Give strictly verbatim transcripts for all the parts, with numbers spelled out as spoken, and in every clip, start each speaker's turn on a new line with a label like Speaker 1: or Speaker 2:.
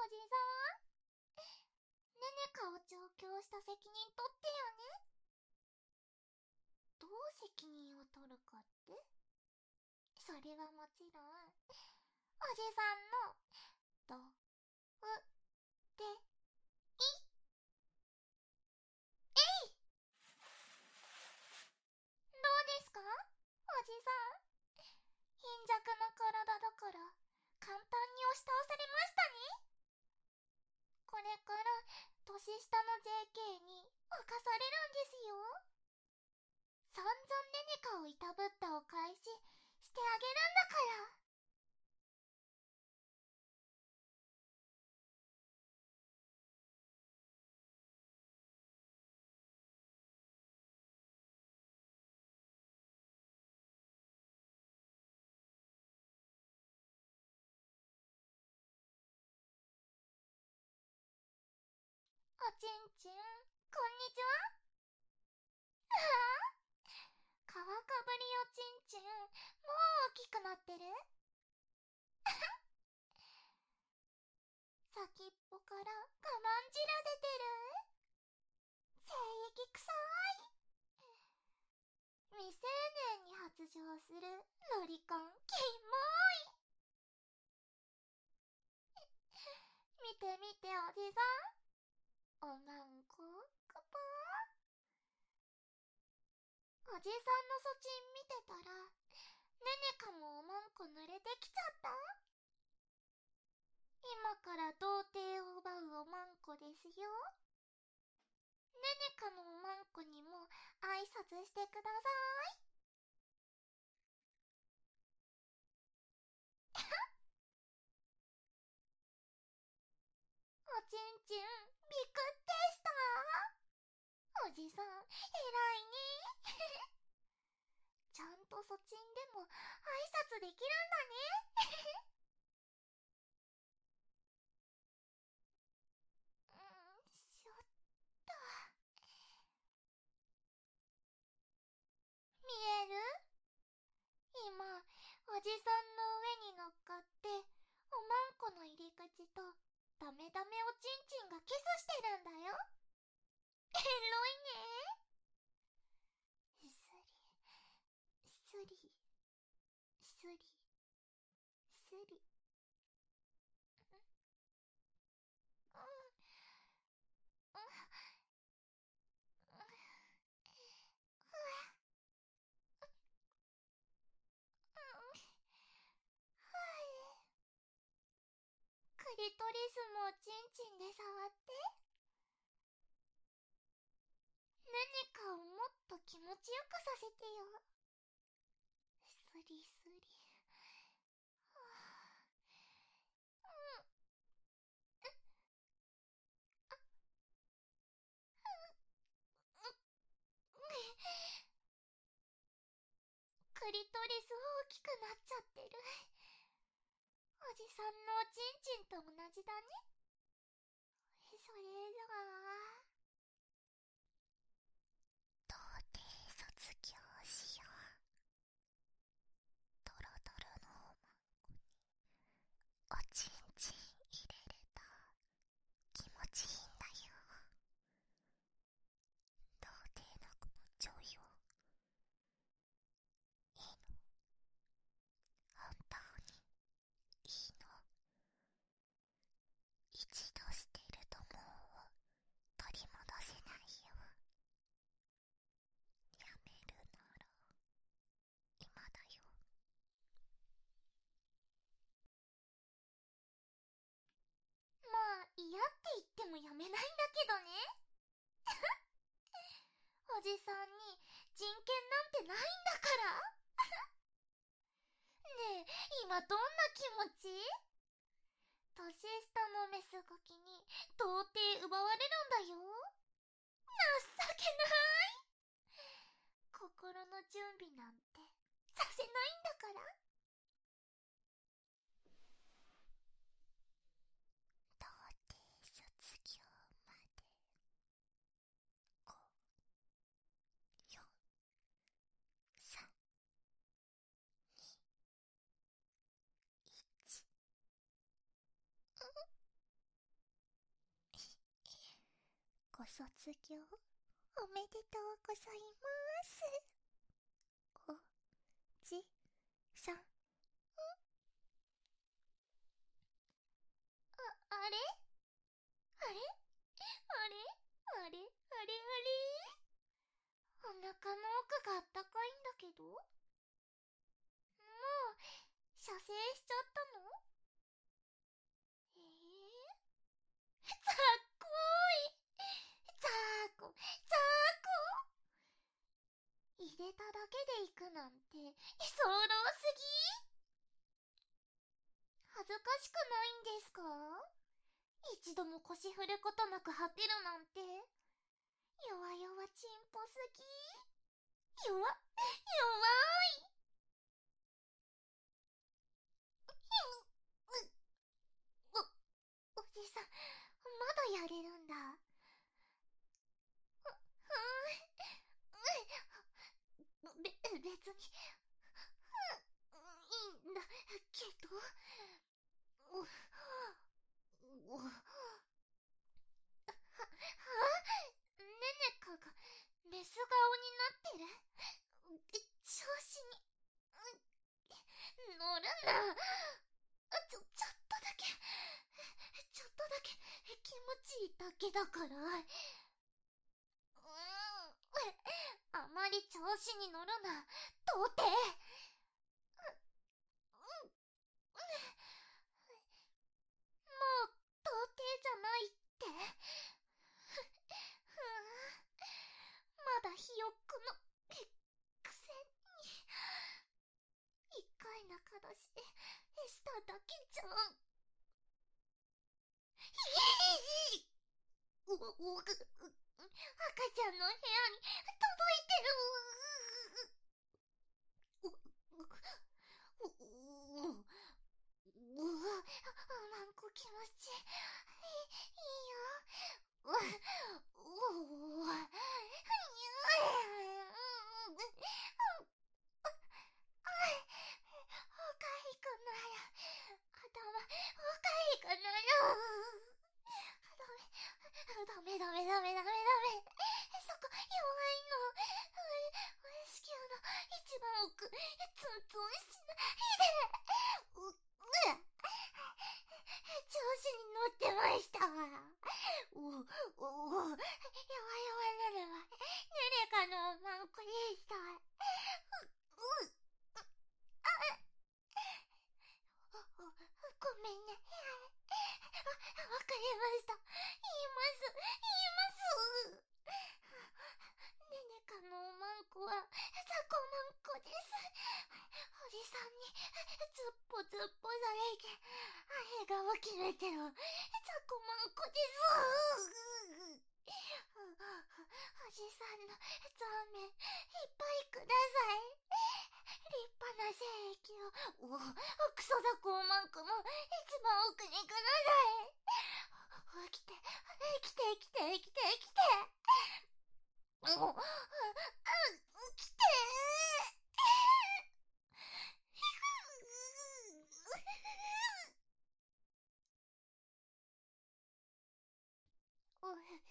Speaker 1: おじさん、ねねかを調教した責任取ってよね。どう責任を取るかって？それはもちろん、おじさんの、ど、う、で、い、えい。どうですかおじさん。貧弱な体だから、簡単に押し倒されましたね。これから年下の ジェーケー に侵されるんですよ。散々ねねかをいたぶったお返ししてあげるんだから。おちんちん、こんにちは。ああ、皮かぶりおちんちん、もう大きくなってる。先っぽから我慢汁出てる。精液臭い。未成年に発情するロリコンキモい。見て見ておじさん、おまんこくぽー。おじさんのそちん見てたら、ねねかもおまんこ濡れてきちゃった。今から童貞を奪うおまんこですよ。ねねかのおまんこにも挨拶してください。おちんちん、びくってした。おじさん、偉いね。ちゃんとそちんでも挨拶できるんだね。うん、しょっと。見える？今、おじさんの上に乗っかって、おまんこの入り口とダメダメおちんちんがキスしてるんだよ。エロいね。スリ、スリ、スリ、スリ。うん、うん、うん、クリトリスもおちんちんで触って。何かをもっと気持ちよくさせてよ。スリスリ。はあ、うん、クリトリス大きくなっちゃってる。おじさんのおちんちんと同じだね。それじゃあ、童貞卒業しよう。ドロドロのおまんこにおちんちん入れると気持ちいいんだよ。童貞の気持ちよ。いいの？本当にいいの？一度捨てるともう取り戻せないよ。やめるなら今だよ。まあ嫌って言ってもやめないんだけどね。おじさんに人権なんてないんだから。ねえ、今どんな気持ち？年下のメスガキに到底奪われるんだよ。情けない。心の準備なんてさせないんだから。童貞卒業までご、よん、さん、に、いち。 卒業おめでとうございます。おじさん。あ、あれあれあれあれあれあれお腹の奥があったかいんだけど、もう射精しちゃったの？えー、ざっこーい、ざーこ、ざーこ。入れただけで行くなんて居候すぎ。恥ずかしくないんですか？一度も腰振ることなく果てるなんて弱々ちんぽすぎ。弱弱い。お、おじさん、まだやれるんだ。べ、別に、いいんだけど、お、お、は、はねねかがメス顔になってる。調子に、乗るな。ちょ、ちょっとだけ、ちょっとだけ気持ちいいだけだから。うーん、あまり調子に乗るな、到底。もう、到底じゃないって。まだひよっこのくせに。一回仲出ししただけじゃん。ひぃー、お、お、赤ちゃんの部屋に届いてる。お、お、お、お、うわ、マンコ気持ちいい、いいよ。うわ、お、お、にゃおかしくなる。頭、おかしくなる。ダメ、ダメ、ダメ、ダメ、ダメ、ダメ。そこ、弱いの。子宮の一番奥、ツンツンしないで。う、う調子に乗ってました。お、お、弱々なるわ。誰かのおまんこでした。う、う、あ、ごめんね。わ、わかりました。言います、言います。ねねかのおまんこは、ザコまんこです。おじさんに、ずっぽずっぽされて、あれが起きめてる、ザコまんこです。おじさんのザーメン、いっぱいください。立派な精液を、お、クソザコまんこの一番奥にください。来て、来て、来て、来て、来て。もう、来て。お、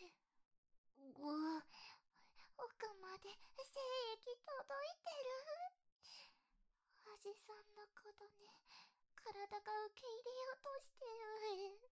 Speaker 1: お、奥まで精液届いてる。おじさんのことね、体が受け入れようとしてる。